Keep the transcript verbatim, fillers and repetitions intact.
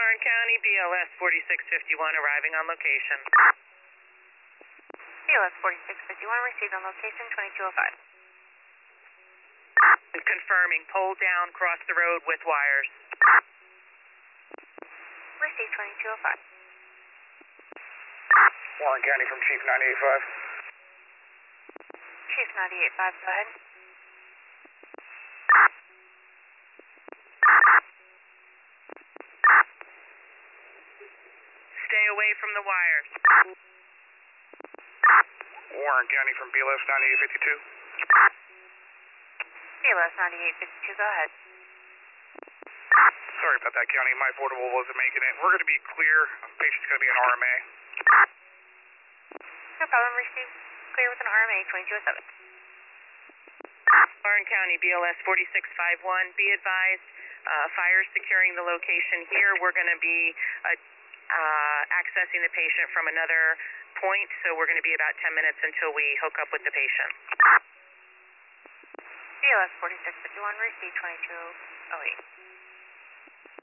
Warren County, B L S forty-six fifty-one arriving on location. B L S forty-six fifty-one received on location twenty-two oh five. Confirming, pole down, cross the road with wires. Received twenty-two oh five. Warren County from Chief ninety-eight five. Chief ninety-eight five, go ahead. Stay away from the wires. Warren County from B L S ninety-eight fifty-two. B L S ninety-eight fifty-two, go ahead. Sorry about that, County. My portable wasn't making it. We're going to be clear. Patient's going to be an R M A. No problem, received clear with an R M A twenty-two oh seven. Warren County, B L S forty-six fifty-one, be advised, uh, fire securing the location here. We're going to be uh, uh, accessing the patient from another point, so we're going to be about ten minutes until we hook up with the patient. B L S forty-six fifty-one, received twenty-two oh eight.